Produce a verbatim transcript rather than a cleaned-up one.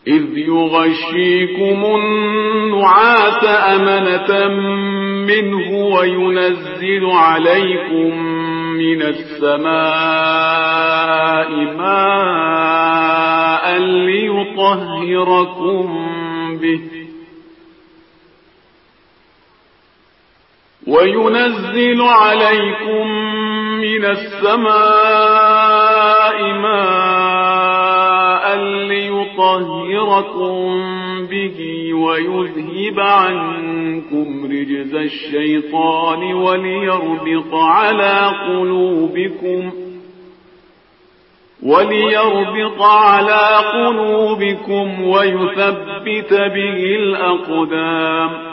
إذ يغشيكم النعاس أمنة منه وينزل عليكم من السماء ماء ليطهركم به وينزل عليكم من السماء ماء ليطهركم به ويذهب عنكم رجز الشيطان وليربط على قلوبكم وليربط على قلوبكم ويثبت به الأقدام